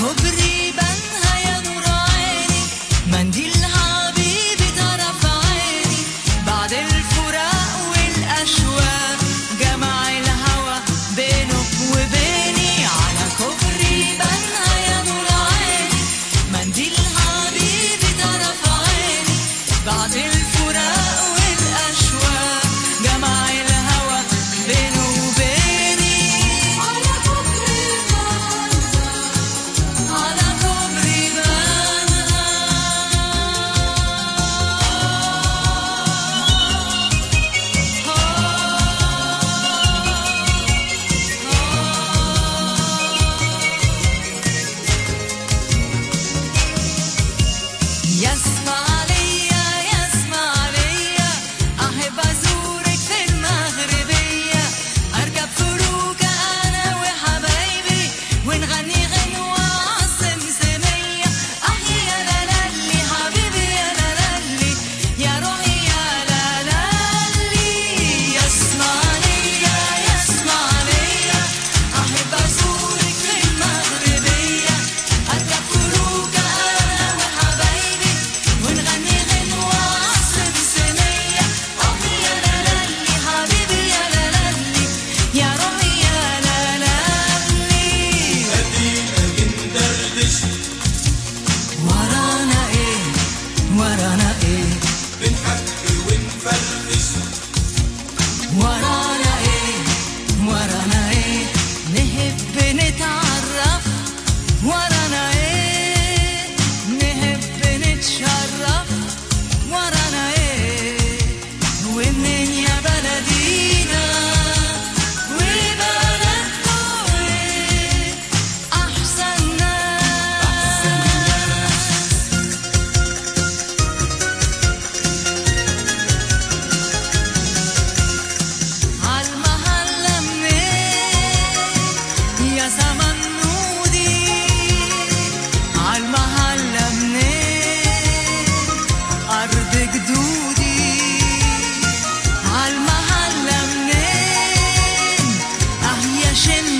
كوبري بنها يا نور عيني، منديل حبيبي طرف عيني، بعد الفراق والأشواق جمع الهوى بينك وبيني، على كوبري بنها يا نور عيني، منديل حبيبي طرف عيني، بعد الفراق والأشواق جمع الهوى بينه وبيني، على كوبري بنها، على كوبري بنها. يسمع ليا يسمع ليا، أحب أزورك في المغربية، أركب فروكة أنا وحبايبي ونغني غنوة عالسمسمية، أحيي يا لالي حبيبي يا لالي يا روحي يا لالي. يسمع ليا يسمع ليا، أحب أزورك في المغربية، أركب فروكة أنا وحبايبي ونغني غنوة عالسمسمية، أحيي يا لالي حبيبي يا لالي يا روحي يا لالي. ادينا بندردش ورانا إيه ورانا إيه بنحكي ونفرفش، ورانا إيه ورانا إيه نحب نتعرف، ورانا إيه نحب نتشرف، ورانا إيه ومنين يا بلدينا وبلدكوا إيه أحسن ناس. عالمحلة منين يا زمن نودي، عالمحلة منين أرض جدودي، عالمحلة منين يا شم